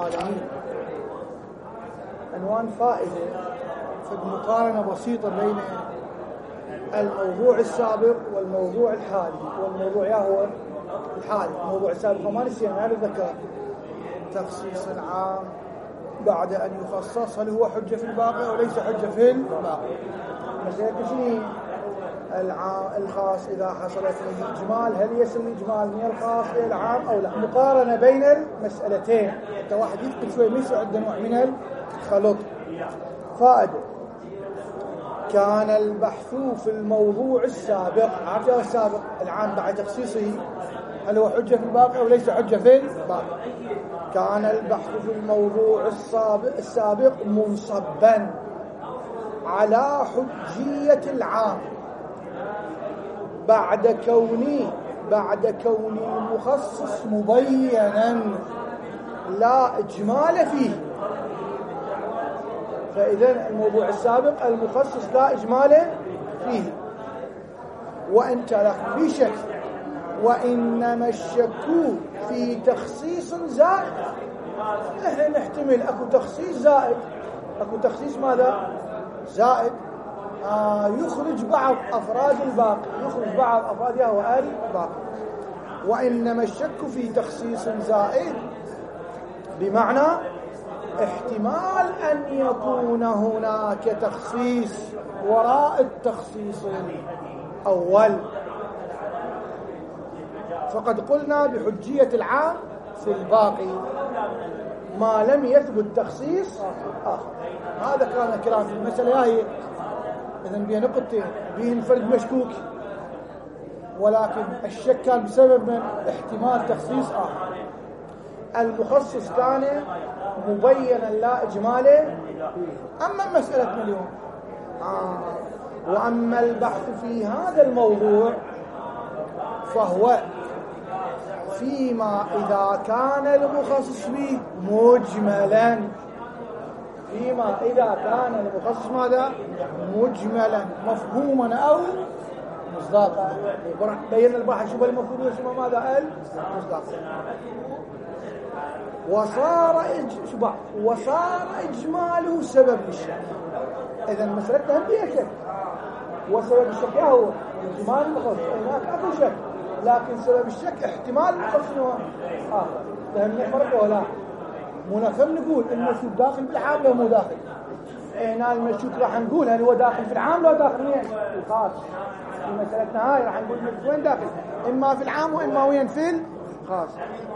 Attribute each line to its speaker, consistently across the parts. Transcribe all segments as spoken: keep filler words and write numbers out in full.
Speaker 1: العالمين. عنوان فائدة في مقارنة بسيطة بين الموضوع السابق والموضوع الحالي. والموضوع يا هو الحالي. الموضوع السابق ما نسينا ذكر تخصيص العام بعد أن يخصص، هل هو حجة في الباقي أو ليس حجة في الباقي؟ مثلا شنو الخاص إذا حصلت له إجمال هل يصل الإجمال من الخاص إلى العام أو لا؟ مقارنة بين المسألتين حتى واحد يدخل شوي ما يصير عنده نوع من الخلط. فائدة: كان البحث في الموضوع السابق، عارف يا السابق العام بعد تخصيصه هل هو حجة في الباقي أو ليس حجة في الباقي؟ كان البحث في الموضوع السابق, السابق منصبا على حجية العام بعد كوني بعد كون المخصص مبينا لا إجمال فيه. فإذا الموضوع السابق المخصص لا إجمال فيه. وأنت لك بشك وإنما الشك في تخصيص زائد. نحن نحتمل أكو تخصيص زائد، أكو تخصيص ماذا؟ زائد آه يخرج بعض أفراد الباقي، يخرج بعض أفرادها وآل الباقي. وإنما الشك في تخصيص زائد بمعنى احتمال أن يكون هناك تخصيص وراء التخصيص الأول. فقد قلنا بحجية العام في الباقي ما لم يثبت تخصيص آخر. هذا كان الكلام في المسألة هي. إذن بها نقطتين، بهم فرد مشكوك، ولكن الشك كان بسبب من احتمال تخصيص آخر. المخصص كان مبينا لا إجماله. أما مسألة اليوم آه. وأما البحث في هذا الموضوع فهو فيما إذا كان المخصص به مجملا، فيما إذا كان المخصص ماذا؟ مجملا مفهوما أو مصداقا. بين البحث شبه المفهوم وشبه ماذا؟ المصداق. وصار إج... شبه وصار إجماله سبب الشك. إذا مسألتها هم فيها شك، وسبب الشك هو إجمال المخصص. هناك أكو شك، لكن سبب الشك احتمال المخصص آخر. فهمنا فرق ولا؟ مو نفهم نقول المشكوك داخل بالعام لو مو داخل. هنا المشكوك راح نقول هل هو داخل في العام لو داخل وين؟ الخاص. في مسألتنا هاي راح نقول وين داخل، إما في العام وإما وين في الخاص.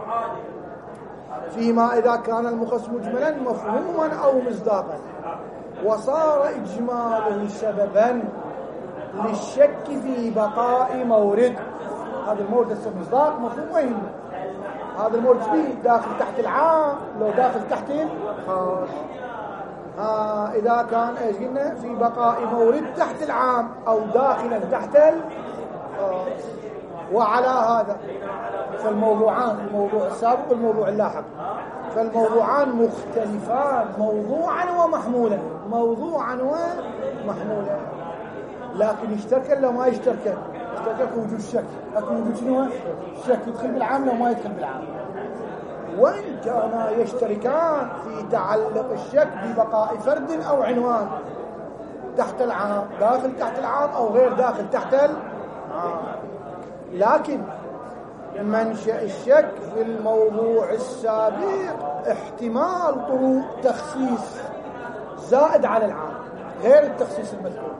Speaker 1: فيما إذا كان المخصص مجملا مفهوما أو مصداقا وصار إجماله سببا للشك في بقاء مورد. هذا المورد المصداق مفهوم وين؟ هذا المورد فيه داخل تحت العام لو داخل تحت الخاص. آه إذا كان إيش قلنا؟ في بقاء مورد تحت العام أو داخلا تحت الخاص. وعلى هذا فالموضوعان، الموضوع السابق والموضوع اللاحق، فالموضوعان مختلفان موضوعا ومحمولا، موضوعا ومحمولا، لكن يشتركن لو ما يشتركن. اشترك وجود الشك، اكو وجود شنو؟ الشك يدخل بالعام لو ما يدخل بالعام. وإن كانا يشتركان في تعلق الشك ببقاء فرد أو عنوان تحت العام، داخل تحت العام أو غير داخل تحت العام. لكن منشأ الشك في الموضوع السابق احتمال طروق تخصيص زائد على العام غير التخصيص المذكور.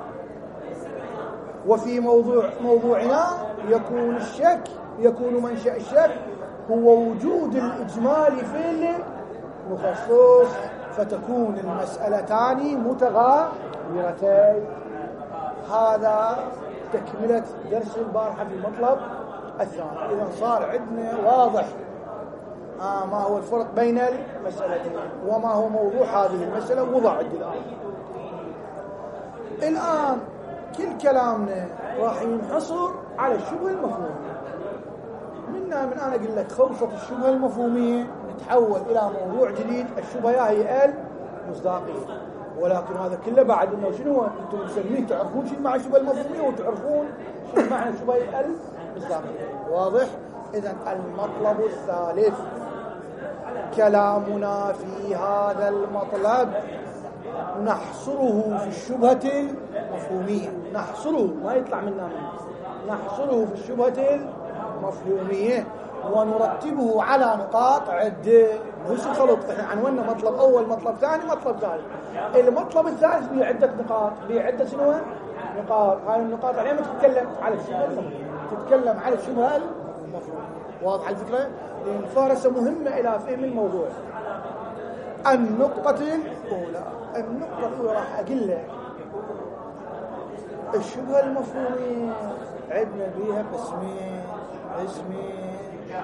Speaker 1: وفي موضوع موضوعنا يكون الشك يكون منشأ الشك هو وجود الإجمال في المخصص، فتكون المسألتان متغايرتين. هذا تكملة درس البارحة في المطلب الثاني. إذا صار عندنا واضح آه ما هو الفرق بين المسألتين وما هو موضوع هذه المسألة وضع عندي الآن. الآن كل كلامنا راح ينحصر على الشبهة المفهومية. منا من أنا أقول لك خلصت الشبهة المفهومية نتحول إلى موضوع جديد، الشبهة هي المصداقية. ولكن هذا كله بعد انه شنو انتم مسمين تعرفون شنو معنى الشبهه المفهوميه وتعرفون شنو معنى الشبهه المصداقيه. واضح؟ اذا المطلب الثالث كلامنا في هذا المطلب نحصره في الشبهة المفهومية، نحصره ما يطلع منا منه، نحصره في الشبهة المفهومية ونرتبه على نقاط عدة. مش الخلط، احنا عنونا مطلب أول، مطلب ثاني، مطلب ثالث. المطلب الثالث به عدة نقاط، به عدة شنو؟ نقاط. هاي النقاط عليها تتكلم على الشبهة المفهومية، تتكلم على الشبهة المفهومية. واضح الفكرة؟ لأن الفارسة مهمة إلى فهم الموضوع. النقطة الأولى، النقطة الأولى راح أقول لك الشبهة المفهومية عندنا بيها قسمين. قسمين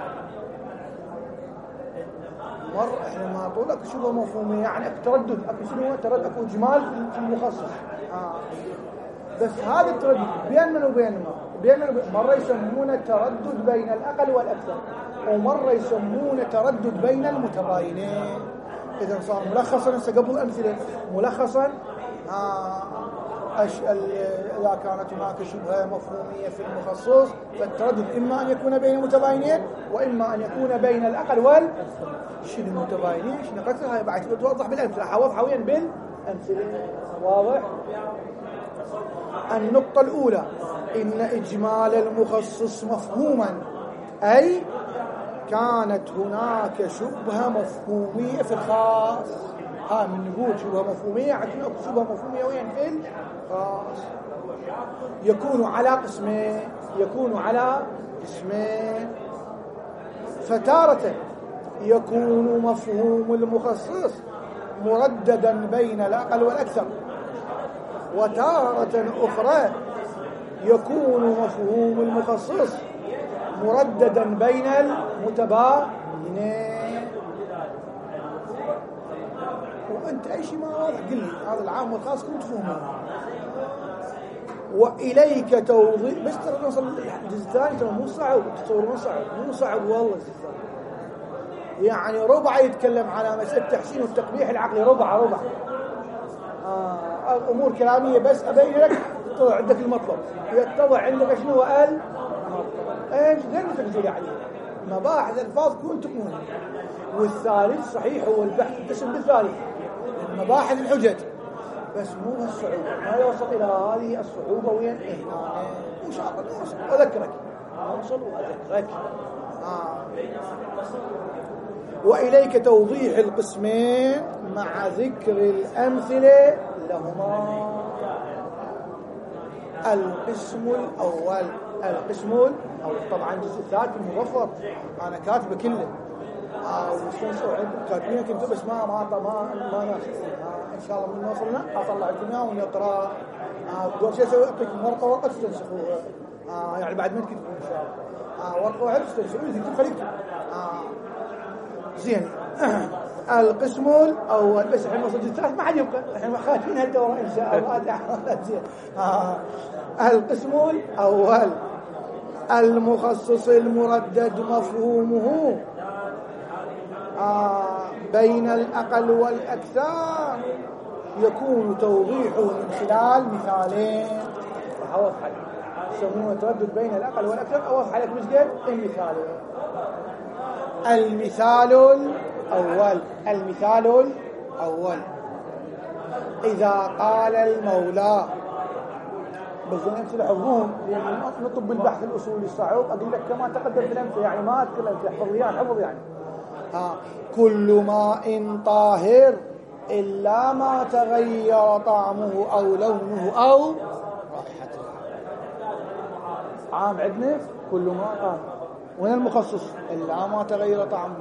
Speaker 1: مرة احنا ما طول اكو شبهة مفهومية يعني اكو تردد، اكو شنو تردد، اكو اجمال في المخصص. آه. بس هذا التردد بين من وبين ما بين من وبين. مرة يسمونه تردد بين الأقل والأكثر، ومرة يسمونه تردد بين المتباينين. إذا صار ملخصا هسه قبل الأمثلة ملخصا آه إذا كانت هناك شبهة مفهومية في المخصص فالتردد إما أن يكون بين المتباينين وإما أن يكون بين الأقل وال شنو المتباينين شنو قتل. هاي بعد توضح بالأمثلة، حوضح وين بالأمثلة. واضح؟ النقطة الأولى إن إجمال المخصص مفهوما، أي كانت هناك شبهة مفهومية في الخاص. ها من نقول شبهة مفهومية عندنا شبهة مفهومية وين في الخاص. يكون على قسمين، يكون على قسمين. فتارة يكون مفهوم المخصص مرددا بين الأقل والأكثر، وتارة أخرى يكون مفهوم المخصص مرددا بين المتباينين. وأنت أي شيء ما واضح قل لي، هذا العام والخاص كنت فهمه. وإليك توضيح. بس ترى نوصل الجزء الثاني ترى مو صعب، تصورون صعب، مو صعب والله الجزء الثاني. يعني ربع يتكلم على مسألة التحسين والتقبيح العقلي، ربع ربع آه أمور كلامية بس أبين لك يتضح عندك المطلب، يتضح عندك شنو قال ايش غير تقول عليه مباحث الفاظ كون تكون. والثالث صحيح هو البحث القسم بالثالث مباحث الحجج، بس مو بالصعوبة، ما يوصل إلى هذه الصعوبة وين هنا. إن شاء الله نوصل وأذكرك، نوصل وأذكرك. آه. وإليك توضيح القسمين مع ذكر الأمثلة لهما. القسم الأول، القسم الأول طبعا الجزء الثالث المضفر أنا كاتبه كله آه وستنسوا كاتبينه كنت بس ما ما ما ما ناسي. آه إن شاء الله من وصلنا أطلع لكم إياه ونقرأ. آه دور شيء أسوي أعطيكم ورقة ورقة تستنسخوها. آه يعني بعد ما تكتبوا إن شاء الله. آه ورقة واحدة تستنسخوا إذا كنت خليكم. آه زين. القسم الأول بس احنا وصلنا الثالث ما حد يبقى، احنا خاتمين هالدورة إن شاء الله. زين. آه القسم الأول المخصص المردد مفهومه آه بين الأقل والأكثر يكون توضيحه من خلال مثالين. أوضح لك يسمونه تردد بين الأقل والأكثر. أوضح لك مش قد المثالين. المثال الأول، المثال الأول إذا قال المولى بس الأمثلة حفظوهم لأن نطب بالبحث الأصولي الصعب أقول لك كما تقدم في الأمثلة يعني ما أذكر الأمثلة حفظيان حفظ يعني آه. كل ماء طاهر إلا ما تغير طعمه أو لونه أو رائحته. عام عندنا كل ماء طاهر. وين المخصص؟ إلا ما تغير طعمه.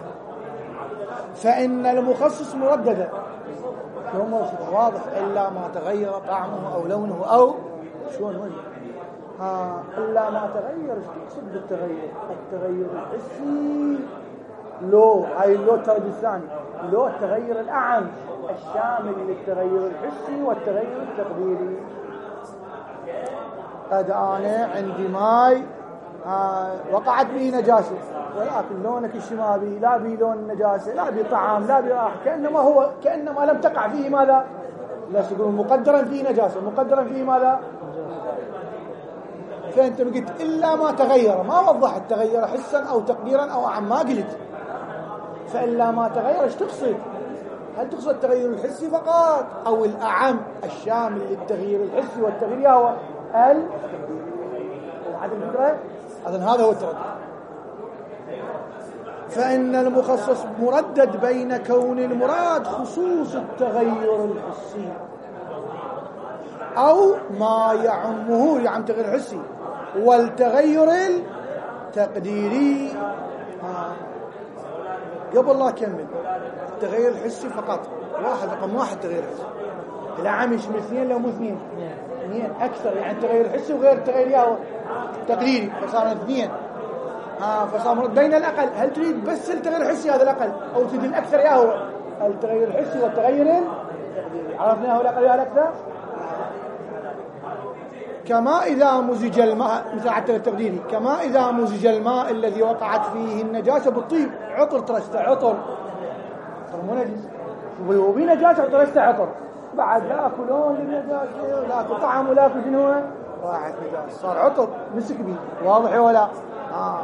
Speaker 1: فإن المخصص مرددا واضح إلا ما تغير طعمه أو لونه أو شلون وين آه إلا ما تغير. ايش تقصد بالتغير؟ التغير الحسي لو هاي اللو التردد الثاني، لو التغير الأعم الشامل للتغير الحسي والتغير التقديري. قد أنا عندي ماي آه وقعت به نجاسة ولكن لونك الشمابي لا بي لون النجاسة لا بي طعام لا بي راح كأنما هو كأنما لم تقع فيه ماذا؟ لا تقولون مقدرا فيه نجاسة مقدرا فيه ماذا؟ فأنت قلت إلا ما تغير، ما وضحت تغير حسا أو تقديرا أو أعم، ما قلت. فإلا ما تغير ايش تقصد؟ هل تقصد التغير الحسي فقط أو الأعم الشامل للتغيير الحسي والتغيير هو ال هذا الفكرة؟ إذن هذا هو التردد. فإن المخصص مردد بين كون المراد خصوص التغير الحسي أو ما يعمه يعم تغير حسي والتغير التقديري. آه. قبل لا أكمل التغير الحسي فقط واحد رقم واحد تغير حسي العام يشمل اثنين لو مو اثنين اثنين أكثر يعني تغير حسي وغير تغير ياهو تقديري فصار اثنين. آه فصار مرد بين الأقل. هل تريد بس التغير الحسي هذا الأقل أو تريد الأكثر ياهو التغير الحسي والتغير التقديري؟ عرفناه الأقل يا الأكثر. كما إذا مزج الماء مثل حتى التقديري كما إذا مزج الماء الذي وقعت فيه النجاسة بالطيب عطر ترسته عطر عطر مو نجس وبي نجاسة وترسته عطر بعد لا أكل لون للنجاسة ولا أكل طعم ولا أكل شنو راحت نجاسة صار عطر مسك بيه. واضح ولا آه.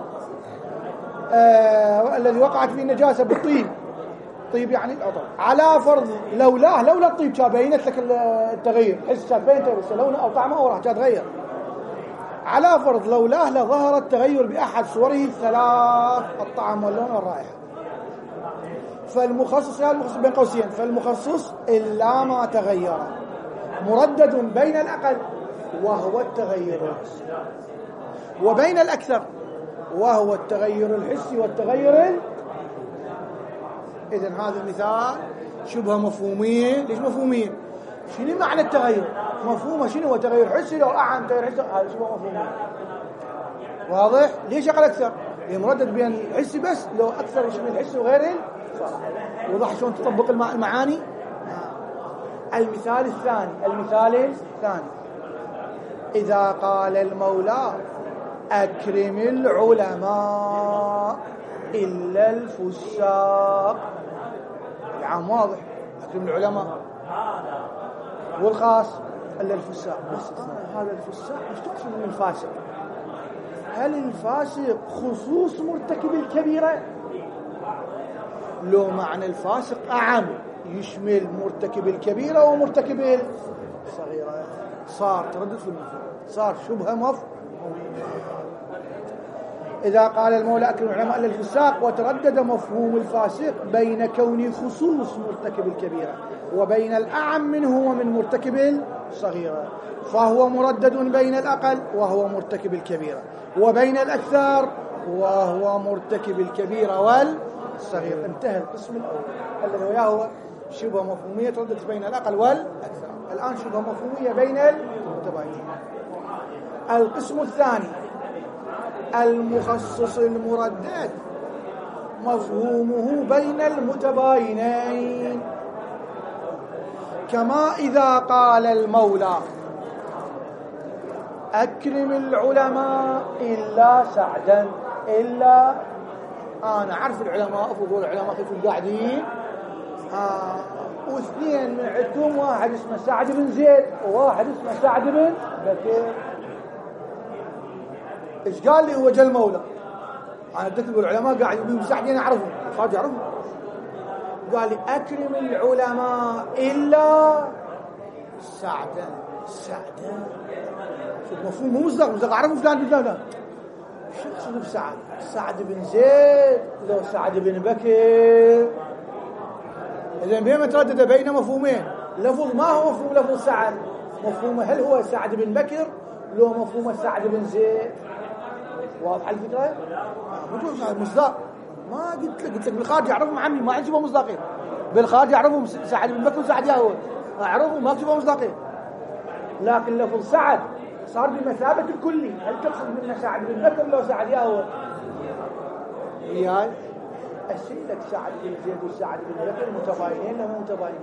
Speaker 1: آه. الذي وقعت فيه النجاسة بالطيب طيب يعني العطر على فرض لولاه لولا الطيب كان بينت لك التغير حس كان بينت بس لونه او طعمه او راح تتغير. على فرض لولاه لظهر التغير باحد صوره الثلاث الطعم واللون والرائحه. فالمخصص يعني المخصص بين قوسين فالمخصص الا ما تغير مردد بين الاقل وهو التغير الحسي وبين الاكثر وهو التغير الحسي والتغير. إذن هذا المثال شبه مفهومين. ليش مفهومين؟ شنو معنى التغير؟ مفهومه شنو هو تغير حسي لو أعم تغير حسي هذا شبه مفهومين. واضح؟ ليش أقل أكثر؟ لأن مردد بين الحسي بس لو أكثر يشمل الحسي وغيره وضح شلون تطبق المعاني. المثال الثاني المثال الثاني إذا قال المولى أكرم العلماء إلا الفساق العام واضح أكرم العلماء والخاص إلا الفساق. بس آه هذا الفساق مش تقصد من الفاسق؟ هل الفاسق خصوص مرتكب الكبيرة لو معنى الفاسق أعم يشمل مرتكب الكبيرة ومرتكب الصغيرة؟ صار تردد في المفهوم صار شبه مفهوم. إذا قال المولى أكرم العلماء إلا الفساق وتردد مفهوم الفاسق بين كون خصوص مرتكب الكبيرة وبين الأعم منه ومن مرتكب الصغيرة فهو مردد بين الأقل وهو مرتكب الكبيرة وبين الأكثر وهو مرتكب الكبيرة والصغير. انتهى القسم الأول الذي وياه شبه مفهومية تردد بين الأقل والأكثر. الآن شبه مفهومية بين المتباينين. القسم الثاني المخصص المردد مفهومه بين المتباينين كما إذا قال المولى أكرم العلماء إلا سعدا إلا أنا أعرف العلماء أفضل العلماء كيف قاعدين آه. واثنين من عندهم واحد اسمه سعد بن زيد وواحد اسمه سعد بن بكر. إيش قال لي هو جل المولى أنا بديت أقول العلماء قاعد يقولون سعدين أعرفهم خارج أعرفهم. قال لي أكرم العلماء إلا سعدا سعدا شوف مفهوم مو مصدق مصدق أعرفه فلان بن فلان شو تقصد بسعد؟ سعد بن زيد لو سعد بن بكر. إذن بينما تردد بين مفهومين لفظ ما هو مفهوم لفظ سعد مفهومه هل هو سعد بن بكر لو مفهومه سعد بن زيد. واضح الفكرة؟ مو مصداق ما قلت لك قلت لك بالخارج يعرفهم عني ما عندي مصداقين بالخارج يعرفهم سعد بن بكر وسعد ياهو أعرفهم ما أكتبه مصداقين. لكن لفظ سعد صار بمثابة الكلي هل تقصد منه سعد بن بكر لو سعد ياهو وياي أسئلة سعد بن زيد وسعد بن بكر متباينين لهم متباينين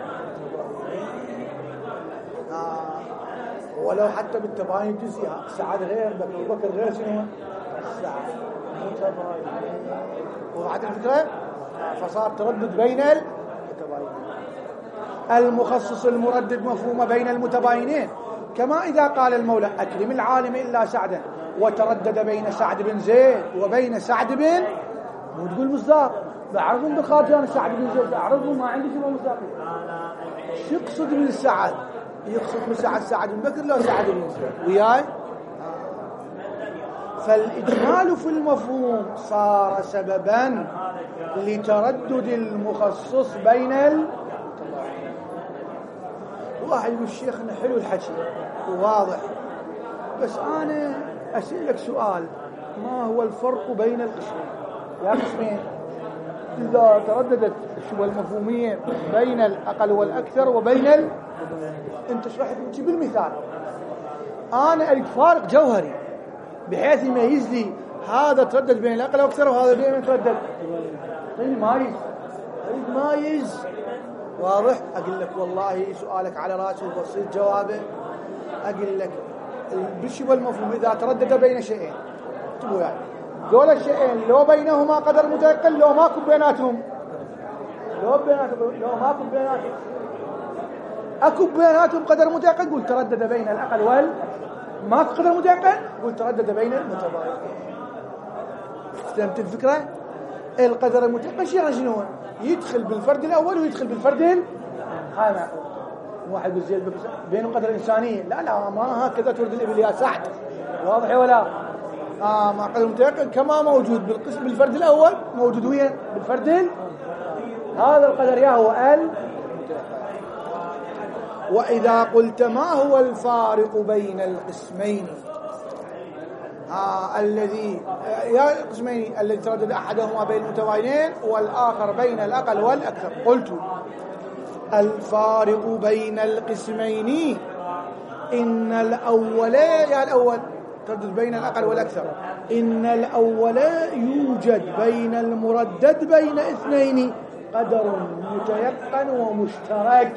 Speaker 1: آه. ولو حتى بالتباين الجزئي سعد غير بكر وبكر غير شنو سعد متباينين. وضحت الفكرة؟ فصار تردد بين المتباينين. المخصص المردد مفهوم بين المتباينين كما إذا قال المولى أكرم العالم إلا سعدا وتردد بين سعد بن زيد وبين سعد بن مو تقول مصداق بعرضهم بالخارجان سعد بن زيد أعرضهم ما عندي شبه مصداقية. شو يقصد من سعد؟ يقصد من سعد سعد بن بكر لا سعد بن زيد وياي. فالإجمال في المفهوم صار سببا لتردد المخصص بين ال واحد يقول شيخنا حلو الحكي وواضح، بس أنا أسألك سؤال، ما هو الفرق بين القسمين؟ يا قسمين إذا ترددت الشبهة المفهومية بين الأقل والأكثر وبين ال... أنت شرح لي بالمثال. أنا أريد فارق جوهري بحيث يميز لي هذا تردد بين الأقل والأكثر وهذا بين يتردد. طيب مايز أريد مايز واضح. أقول لك والله سؤالك على رأسي وبسيط جوابه. أقول لك بالشبه المفهوم إذا تردد بين شيئين اكتبوا يعني دول الشيئين لو بينهما قدر متيقن لو ماكو بيناتهم لو بيناتهم لو ماكو بيناتهم اكو بيناتهم قدر متيقن قول تردد بين الأقل وال ماكو قدر متيقن قول تردد بين المتباين. فهمت الفكرة؟ القدر المتيقن شيء شنو هو؟ يدخل بالفرد الأول ويدخل بالفرد ال هاي معقول. واحد بالزيد بينه قدر إنسانية لا لا ما هكذا ترد الإبل يا سعد واضح ولا آه ما قدر متيقن كما موجود بالقسم بالفرد الأول موجود وين بالفرد ال هذا القدر يا هو ال. وإذا قلت ما هو الفارق بين القسمين آه الذي يا القسمين الذي تردد أحدهما بين المتباينين والآخر بين الأقل والأكثر قلت الفارق بين القسمين إن الأول يا الأول تردد بين الأقل والأكثر إن الأول يوجد بين المردد بين اثنين قدر متيقن ومشترك،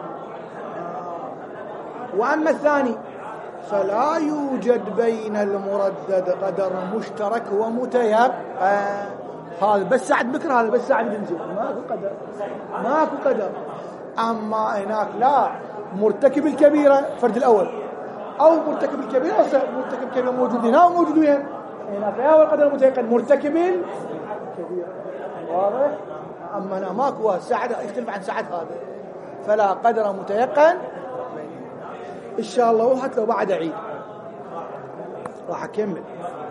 Speaker 1: وأما الثاني فلا يوجد بين المردد قدر مشترك ومتيقن. هذا بس سعد بكر هذا بس سعد بن زيد ماكو قدر ماكو قدر. أما هناك لا مرتكب الكبيرة فرد الأول أو مرتكب الكبيرة مرتكب الكبيرة موجود هنا وموجود هنا هنا في أول قدر متيقن مرتكب الكبيرة واضح. أما هنا ماكو سعد يختلف عن سعد هذا فلا قدر متيقن. إن شاء الله وحتى لو بعد عيد راح أكمل.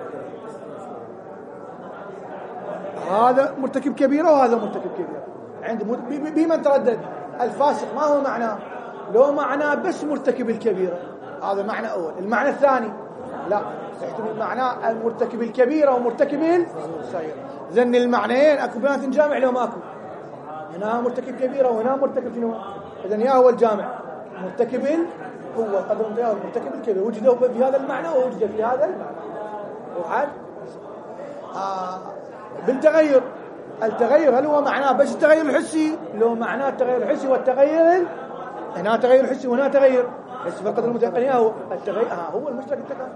Speaker 1: هذا مرتكب كبيرة وهذا مرتكب كبيرة عند بمن تردد الفاسق ما هو معناه؟ لو معناه بس مرتكب الكبيرة هذا معنى أول. المعنى الثاني لا يحتمل معناه المرتكب الكبيرة ومرتكب الصغيرة. ذن المعنيين أكو بينات جامع لو ماكو هنا مرتكب كبيرة وهنا مرتكب شنو؟ إذن يا هو الجامع مرتكب هو قدر مرتكب الكبير وجد في هذا المعنى ووجد في هذا المعنى. وحد آه بالتغير التغير هل هو معناه بس التغير الحسي؟ لو معناه التغير الحسي والتغير هنا تغير حسي وهنا تغير حسي فالقدر المتيقن هو التغير آه هو المشترك التكامل.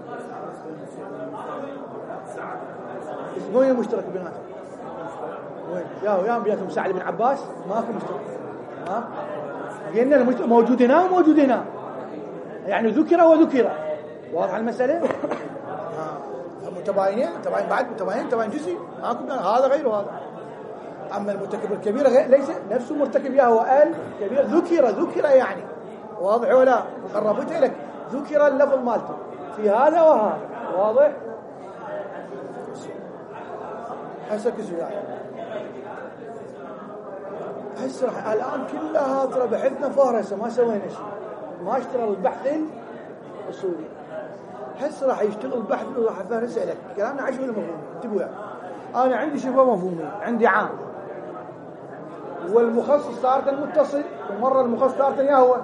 Speaker 1: وين المشترك بيناتهم؟ وين يا ويا بيناتهم سعد بن عباس ماكو مشترك ها قلنا المشترك موجود هنا وموجود هنا يعني ذكر وذكر واضح المسألة. متباينين متباين بعد متباين متباين جزئي ماكو هذا غير هذا. أما المرتكب الكبير ليس نفسه مرتكب يا هو ال كبير ذكر ذكر يعني واضح ولا قربت لك ذكر اللفظ مالته في هذا وهذا واضح. هسه كذا يعني هسه الآن كلها ترى بحثنا فهرسة ما سوينا شيء ما اشتغل البحث الأصولي. هسه راح يشتغل بحث وراح أسألك كلامنا عشان المفهوم انتبهوا يعني. أنا عندي شبه مفهومي عندي عام والمخصص تارة متصل ومرة المخصص تارة يا هو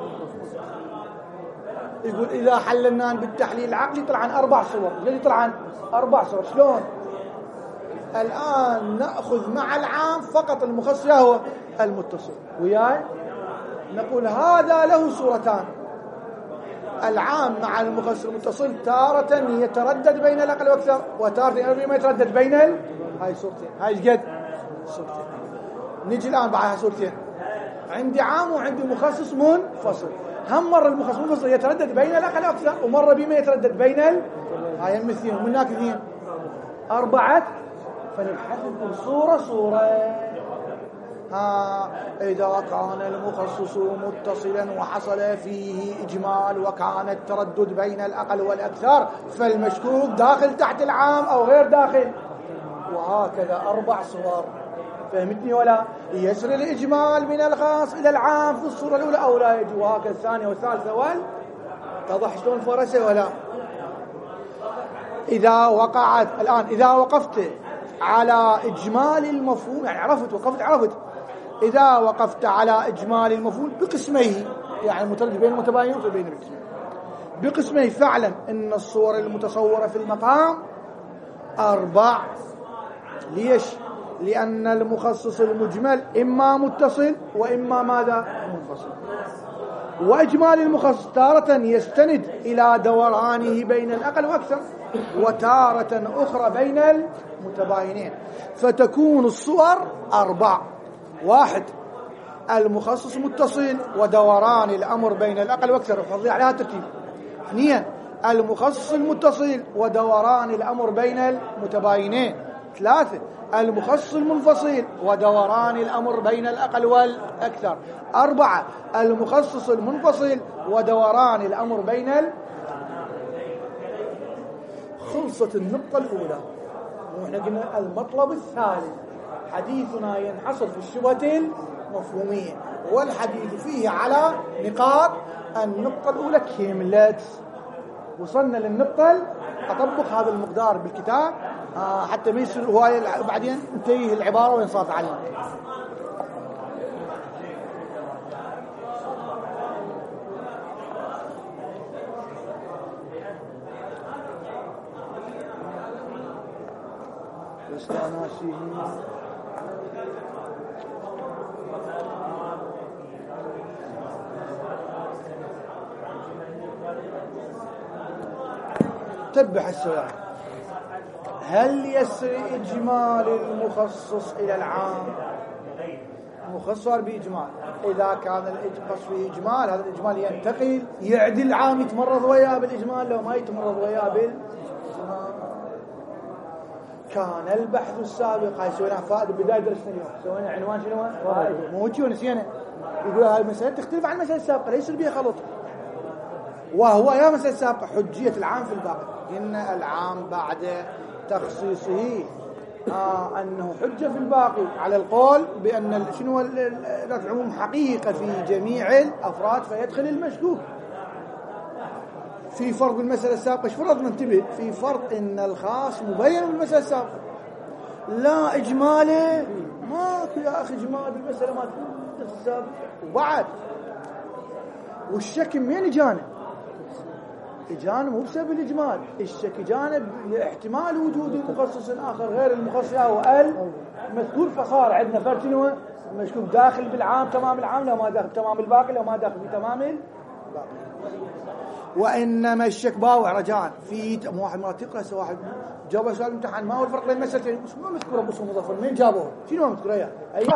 Speaker 1: يقول إذا حللنا بالتحليل العقلي طلع عن أربع صور. الذي طلع عن أربع صور شلون؟ الآن نأخذ مع العام فقط المخصص يا هو المتصل وياي نقول هذا له صورتان العام مع المخصص المتصل تارة يتردد بين الأقل والأكثر وتارة ما يتردد بين ال... هاي صورتين هاي قد صورتين. نجي الآن بعد صورتين عندي عام وعندي مخصص منفصل. هم مرة المخصص منفصل يتردد بين الأقل والأكثر ومرة بما يتردد بين ال... هاي المثلين ومن هناك اثنين أربعة فنبحث لكم صورة صورة ها إذا كان المخصص متصلا وحصل فيه إجمال وكان التردد بين الأقل والأكثر فالمشكوك داخل تحت العام أو غير داخل. وهكذا أربع صور. فهمتني ولا؟ يسري الإجمال من الخاص إلى العام في الصورة الأولى أو لا يجي، وهكذا الثانية والثالثة وال تضح شلون فرسه ولا؟ إذا وقعت الآن إذا وقفت على إجمال المفهوم، يعني عرفت وقفت عرفت إذا وقفت على إجمال المفهوم بقسميه، يعني متردد بين المتباين وبين القسمين بقسميه، فعلا إن الصور المتصورة في المقام أربع. ليش؟ لأن المخصص المجمل إما متصل وإما ماذا؟ منفصل. وإجمال المخصص تارة يستند إلى دورانه بين الأقل وأكثر، وتارة أخرى بين المتباينين، فتكون الصور أربع. واحد، المخصص متصل ودوران الأمر بين الأقل وأكثر، وحضي عليها ترتيب. اثنين، المخصص المتصل ودوران الأمر بين المتباينين. ثلاثة، المخصص المنفصل ودوران الأمر بين الأقل والأكثر. أربعة، المخصص المنفصل ودوران الأمر بين ال... خلصت النقطة الأولى. ونحن قلنا المطلب الثالث حديثنا ينحصر في الشبهة المفهومية، والحديث فيه على نقاط. النقطة الأولى كملت، وصلنا للنقطة. أطبق هذا المقدار بالكتاب آه حتى ما يصير هواية بعدين انتهي العبارة وينصاف علينا. تبح السؤال: هل يسري إجمال المخصص إلى العام؟ المخصص بإجمال، إذا كان المخصص فيه إجمال هذا الإجمال ينتقل يعدل العام، يتمرض وياه بالإجمال، لو ما يتمرض وياه بالإجمال. كان البحث السابق هاي سويناه فائدة بداية درسنا اليوم، سوينا عنوان شنو؟ فائدة. مو هيك ونسينا. يقول هاي المسألة تختلف عن المسألة السابقة، لا يصير بها خلط. وهو يا مسألة السابقة حجية العام في الباقي، إن العام بعد تخصيصه آه أنه حجة في الباقي على القول بأن شنو العموم حقيقة في جميع الأفراد فيدخل المشكوك. في فرق المسألة السابقة، ايش فرض؟ ننتبه في فرق إن الخاص مبين بالمسألة السابقة، لا إجماله ماكو يا أخي إجمال بالمسألة ما الدرس السابق. وبعد والشك من جانب؟ جانب مو بسبب الإجمال، الشك جانب لاحتمال وجود مخصص آخر غير المخصص هو المذكور، فصار عندنا فرق شنو؟ مشكوك داخل بالعام تمام العام، لو ما داخل تمام الباقي، لو ما داخل في تمام الباقي. وإنما الشك باوع رجاء في واحد ما تقرأ سواء واحد جاب سؤال امتحان ما هو الفرق بين مسألتين مش ما مذكورة باسم مظفر، مين جابوه؟ شنو ما مذكورة؟ أيوة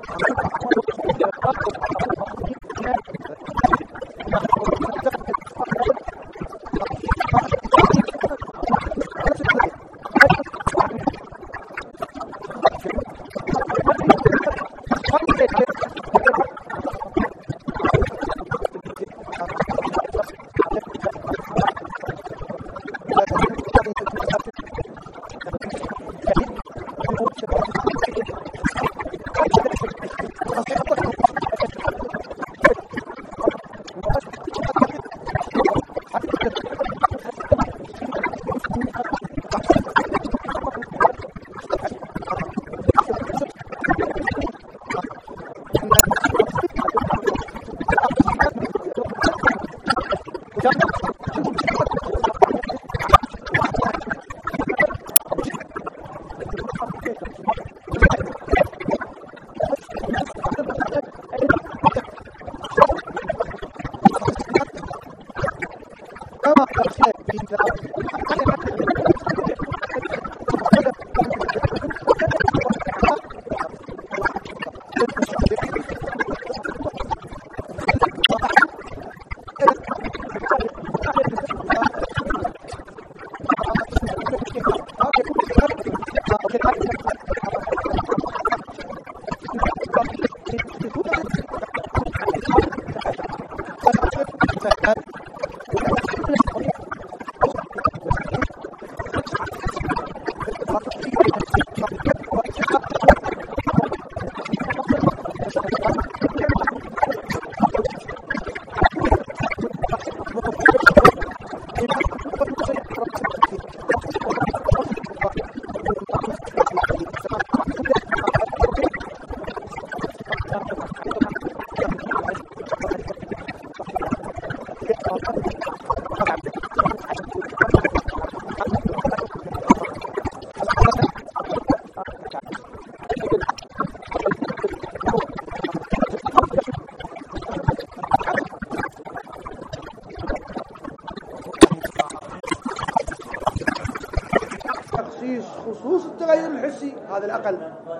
Speaker 1: خصوص التغير الحسي هذا الأقل،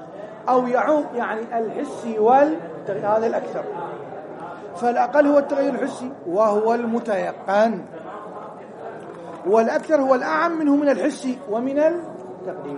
Speaker 1: أو يعم يعني الحسي والتغير هذا الأكثر. فالأقل هو التغير الحسي وهو المتيقن، والأكثر هو الأعم منه من الحسي ومن التقدير.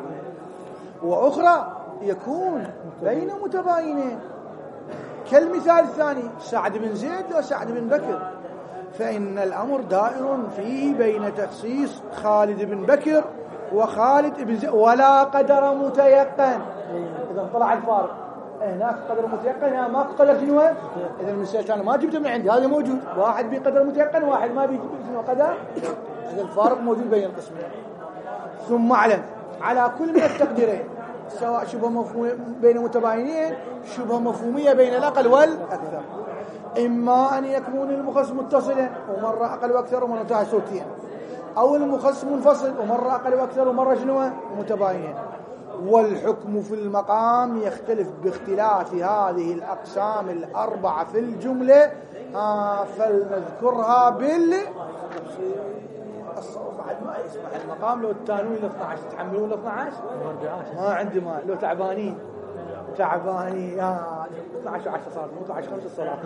Speaker 1: وأخرى يكون بين متباينين كالمثال الثاني سعد بن زيد وسعد بن بكر، فإن الأمر دائر فيه بين تخصيص خالد بن بكر وخالد بن زيد ولا قدر متيقن. إذا طلع الفارق هناك قدر متيقن، هنا ما قدر شنو. إذا المثال أنا ما جبته من عندي، هذا موجود، واحد بقدر متيقن وواحد ما بيجي شنو قدر. إذا الفارق موجود بين القسمين. ثم اعلم على كل من التقديرين سواء شبه مفهومية بين متباينين شبه مفهومية بين الأقل والأكثر، إما أن يكون المخصص متصلا ومرة أقل وأكثر ومرة منتهى صوتيا، أو المخصص منفصل ومرة أقل وأكثر ومرة شنو متباينين. والحكم في المقام يختلف باختلاف هذه الأقسام الأربعة في الجملة، آه فلنذكرها بالتفصيل. بعد ما يسمح المقام لو التانوين ل اثني عشر تحملون ل اثني عشر ما عندي مال، لو تعبانين تعبانين يا اثني عشر عشرة صار مو اثني عشر خمسة الصلاة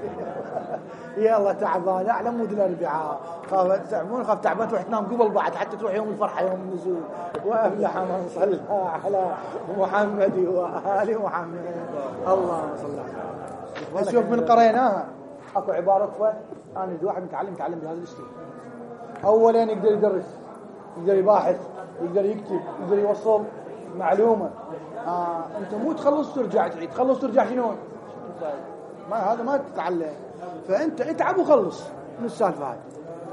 Speaker 1: يلا تعبان اعلم مود الاربعاء خاف تعبون خاف تعبان تروح تنام قبل بعد حتى تروح يوم الفرحة يوم النزول. وافلح من صلى على محمد وآل محمد اللهم صل على. شوف من قريناها اكو عبارة وقفة انا اريد واحد متعلم يتعلم بهذا الاسلوب. اولا يقدر يدرس، يقدر يباحث، يقدر يكتب، يقدر يوصل معلومة. آه انت مو تخلص ترجع تعيد، تخلص ترجع شنو ما هذا ما تتعلم. فانت اتعب وخلص من السالفة هذه.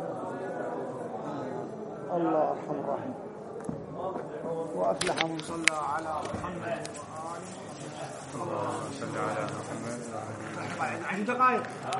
Speaker 1: الله ارحم الراحمين. وافلح من صلى على محمد وآله.
Speaker 2: اللهم صل على محمد.
Speaker 1: عشر دقائق.